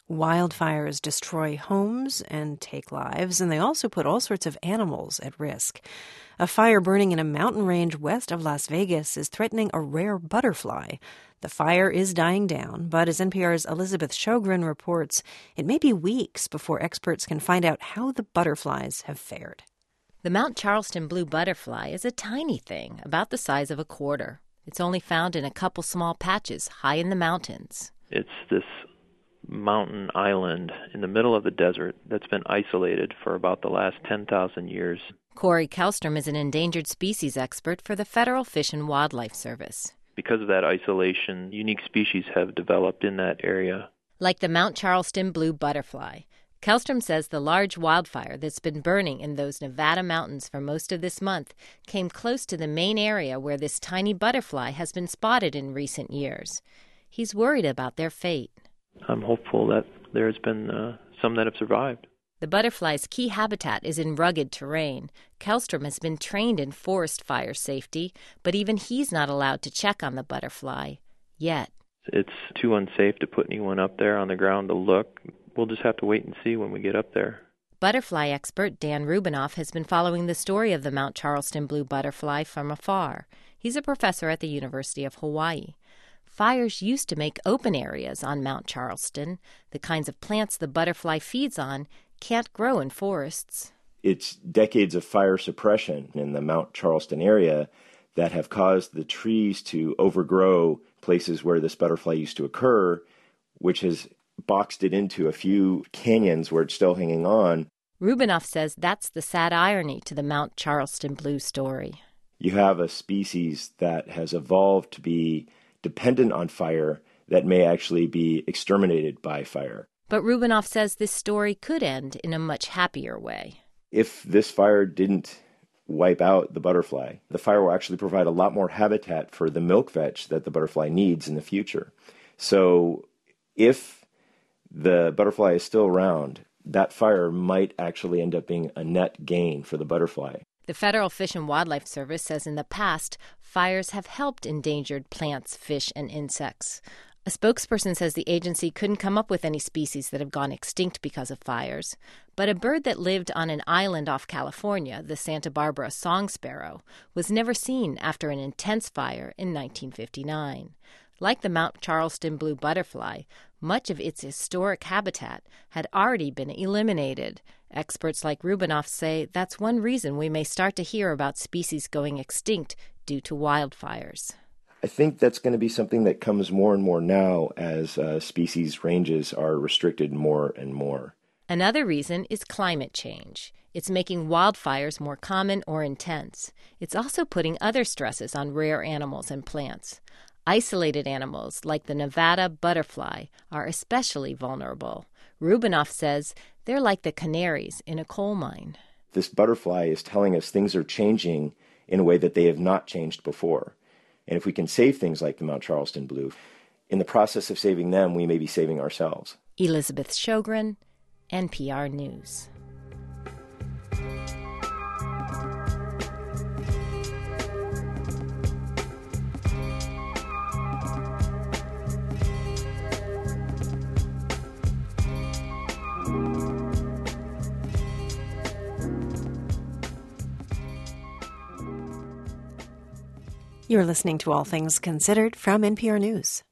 Wildfires destroy homes and take lives, and they also put all sorts of animals at risk. A fire burning in a mountain range west of Las Vegas is threatening a rare butterfly. The fire is dying down, but as NPR's Elizabeth Sjogren reports, it may be weeks before experts can find out how the butterflies have fared. The Mount Charleston blue butterfly is a tiny thing, about the size of a quarter. It's only found in a couple small patches high in the mountains. It's this mountain island in the middle of the desert that's been isolated for about the last 10,000 years. Corey Kellstrom is an endangered species expert for the Federal Fish and Wildlife Service. Because of that isolation, unique species have developed in that area. Like the Mount Charleston blue butterfly. Kellstrom says the large wildfire that's been burning in those Nevada mountains for most of this month came close to the main area where this tiny butterfly has been spotted in recent years. He's worried about their fate. I'm hopeful that there's been some that have survived. The butterfly's key habitat is in rugged terrain. Kellstrom has been trained in forest fire safety, but even he's not allowed to check on the butterfly yet. It's too unsafe to put anyone up there on the ground to look. We'll just have to wait and see when we get up there. Butterfly expert Dan Rubinoff has been following the story of the Mount Charleston blue butterfly from afar. He's a professor at the University of Hawaii. Fires used to make open areas on Mount Charleston. The kinds of plants the butterfly feeds on can't grow in forests. It's decades of fire suppression in the Mount Charleston area that have caused the trees to overgrow places where this butterfly used to occur, which has boxed it into a few canyons where it's still hanging on. Rubinoff says that's the sad irony to the Mount Charleston blue story. You have a species that has evolved to be dependent on fire that may actually be exterminated by fire. But Rubinoff says this story could end in a much happier way. If this fire didn't wipe out the butterfly, the fire will actually provide a lot more habitat for the milk vetch that the butterfly needs in the future. So if the butterfly is still around, that fire might actually end up being a net gain for the butterfly. The Federal Fish and Wildlife Service says in the past, fires have helped endangered plants, fish, and insects. A spokesperson says the agency couldn't come up with any species that have gone extinct because of fires. But a bird that lived on an island off California, the Santa Barbara song sparrow, was never seen after an intense fire in 1959. Like the Mount Charleston blue butterfly, much of its historic habitat had already been eliminated. Experts like Rubinoff say that's one reason we may start to hear about species going extinct due to wildfires. I think that's going to be something that comes more and more now as species ranges are restricted more and more. Another reason is climate change. It's making wildfires more common or intense. It's also putting other stresses on rare animals and plants. Isolated animals like the Nevada butterfly are especially vulnerable. Rubinoff says they're like the canaries in a coal mine. This butterfly is telling us things are changing in a way that they have not changed before. And if we can save things like the Mount Charleston blue, in the process of saving them, we may be saving ourselves. Elizabeth Sjogren, NPR News. You're listening to All Things Considered from NPR News.